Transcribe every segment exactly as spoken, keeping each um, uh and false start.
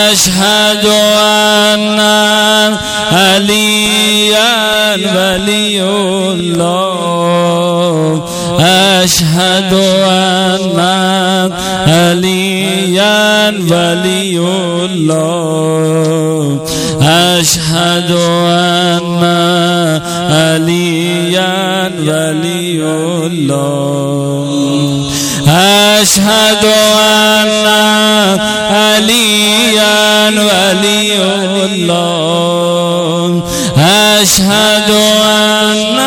أشهد أن عليا ولي الله أشهد أن عليا ولي الله أشهد أن عليا ولي الله أشهد أن عليا ولي الله أشهد أن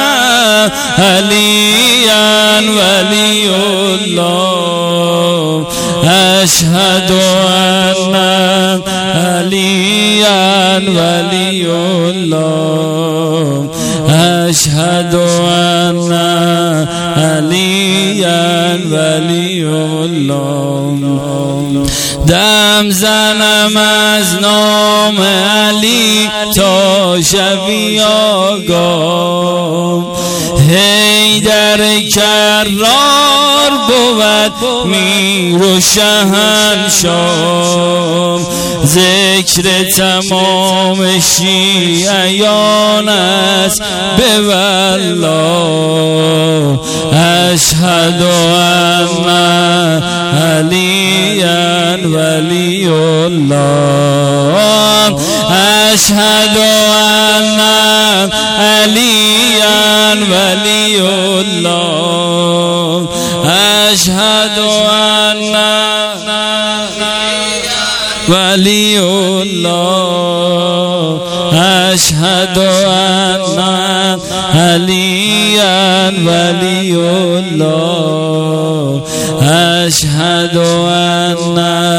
عليا ولي الله أشهد أن عليا ولي الله أشهد أن عليا ولي الله دم زنم از نام علی تا شبی آگاه حیدر کرار بود میر و شهنشاه ذکر تمام شیعیان است به والله اشهد ان علیا ولی الله اشهد ان علیا ولی الله اشهد ان ولی الله أشهد أن عليا ولي الله أشهد أن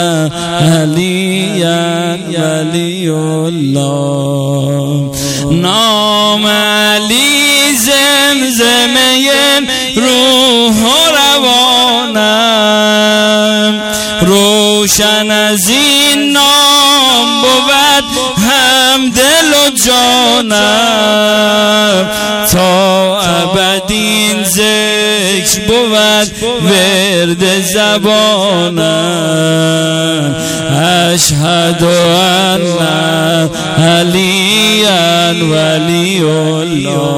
عليا ولي الله نام علی زمزمه روح و روانم روشن از این نام بود هم دل و جانم تا ابد این ذکر بود ورد زبانم اشهد ان علیا ولی الله